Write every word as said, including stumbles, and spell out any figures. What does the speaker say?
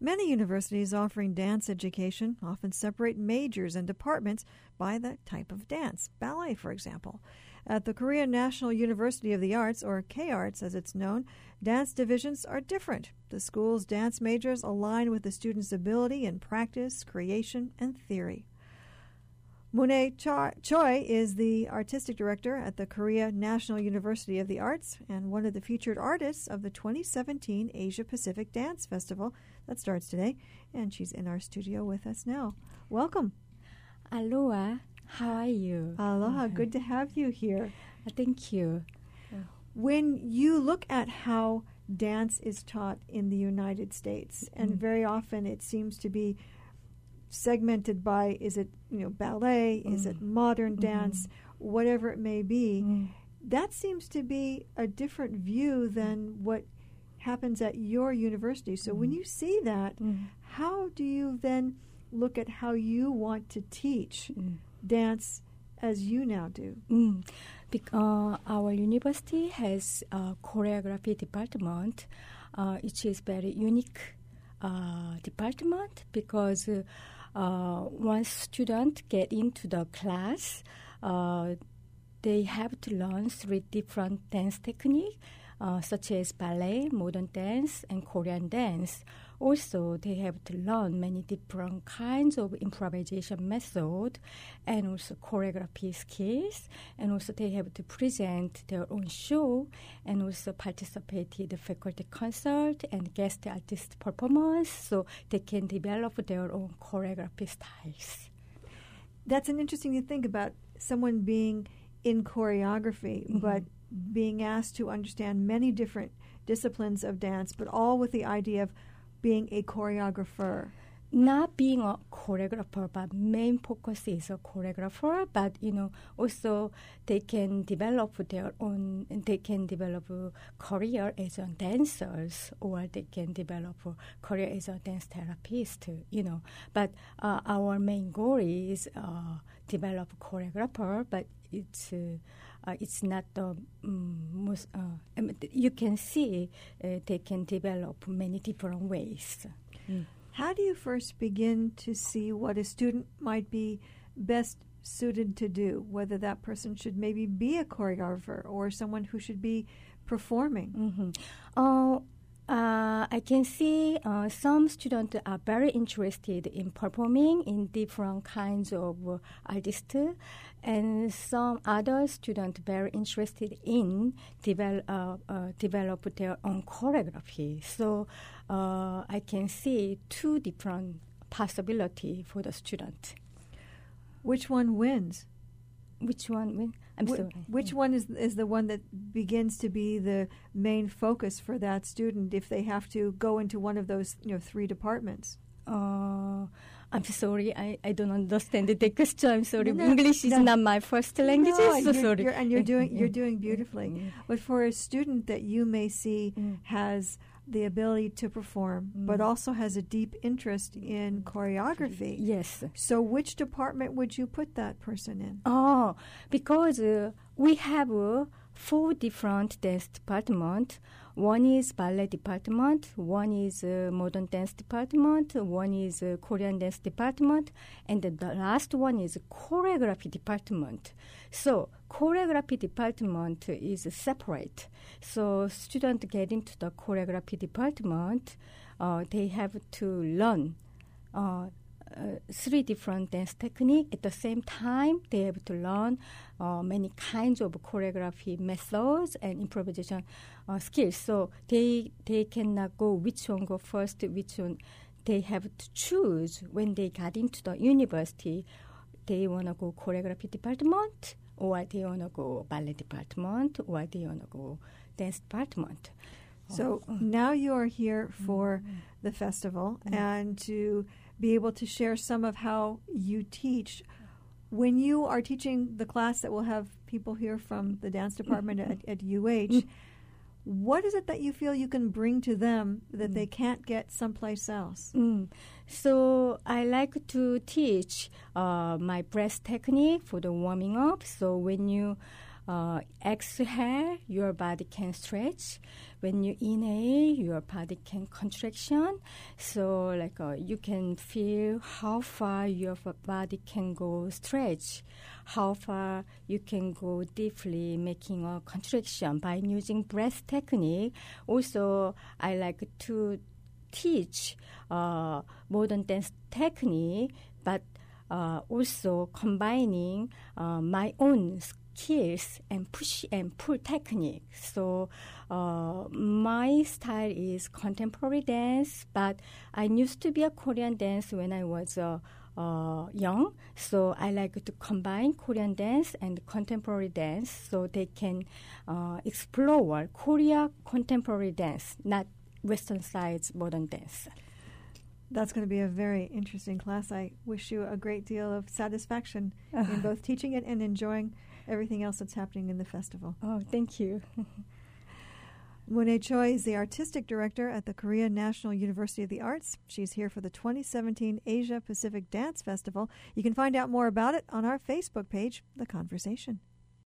Many universities offering dance education often separate majors and departments by the type of dance, ballet, for example. At the Korea National University of the Arts, or K-Arts as it's known, dance divisions are different. The school's dance majors align with the students' ability in practice, creation, and theory. Moon-Ae Choi is the artistic director at the Korea National University of the Arts and one of the featured artists of the twenty seventeen Asia Pacific Dance Festival that starts today, and she's in our studio with us now. Welcome. Aloha. How are you? Aloha. Good to have you here. Thank you. When you look at how dance is taught in the United States, and mm. very often it seems to be segmented by, is it, you know, ballet, mm. is it modern dance, mm. whatever it may be, mm. that seems to be a different view than what happens at your university. So mm. when you see that, mm. how do you then look at how you want to teach mm. dance as you now do? Mm. Bec- uh, our university has a choreography department, uh, which is very unique uh, department because uh, uh, once students get into the class, uh, they have to learn three different dance techniques, uh, such as ballet, modern dance, and Korean dance. Also, they have to learn many different kinds of improvisation method and also choreography skills. And also, they have to present their own show and also participate in the faculty concert and guest artist performance, so they can develop their own choreography styles. That's an interesting thing to think about, someone being in choreography, mm-hmm. but being asked to understand many different disciplines of dance, but all with the idea of being a choreographer. Not being a choreographer, but main focus is a choreographer. But you know, also they can develop their own. They can develop a career as a dancers, or they can develop a career as a dance therapist. You know, but uh, our main goal is uh, develop choreographer. But it's uh, uh, it's not the um, most. Uh, you can see uh, they can develop many different ways. Mm. How do you first begin to see what a student might be best suited to do, whether that person should maybe be a choreographer or someone who should be performing? Mm-hmm. Uh, uh, I can see uh, some students are very interested in performing in different kinds of uh, artists, and some other students very interested in develop uh, uh, develop their own choreography. So uh, I can see two different possibilities for the student. Which one wins? Which one wins? I'm Wh- sorry. Which yeah. one is is the one that begins to be the main focus for that student if they have to go into one of those, you know, three departments? Uh, I'm sorry, I, I don't understand the question. I'm sorry, no, no, English is no. not my first language. No, so you're, sorry. You're, and you're doing you're doing beautifully. Mm. But for a student that you may see Mm. has the ability to perform, Mm. but also has a deep interest in choreography. Yes. So which department would you put that person in? Oh, because uh, we have uh, four different dance departments. One is ballet department, one is uh, modern dance department, one is uh, Korean dance department, and the, the last one is choreography department. So choreography department is separate. So students get into the choreography department, uh, they have to learn uh, Uh, three different dance techniques. At the same time, they have to learn uh, many kinds of choreography methods and improvisation uh, skills. So they they cannot go which one go first, which one. They have to choose when they got into the university. They want to go choreography department, or they want to go ballet department, or they want to go dance department. So oh. now you are here for mm-hmm. the festival mm-hmm. and to be able to share some of how you teach. When you are teaching the class that will have people here from the dance department at, at U H, mm-hmm. what is it that you feel you can bring to them that mm-hmm. they can't get someplace else? Mm. So I like to teach uh, my breath technique for the warming up. So when you uh, exhale, your body can stretch. When you inhale, your body can contraction. So like uh, you can feel how far your body can go stretch, how far you can go deeply making a contraction by using breath technique. Also, I like to teach uh, modern dance technique, but uh, also combining uh, my own skills and push and pull technique. So uh, my style is contemporary dance, but I used to be a Korean dance when I was uh, uh, young. So I like to combine Korean dance and contemporary dance so they can uh, explore Korea contemporary dance, not Western side's modern dance. That's going to be a very interesting class. I wish you a great deal of satisfaction uh, in both teaching it and enjoying everything else that's happening in the festival. Oh, thank you. Moon-Ae Choi is the artistic director at the Korea National University of the Arts. She's here for the twenty seventeen Asia Pacific Dance Festival. You can find out more about it on our Facebook page, The Conversation.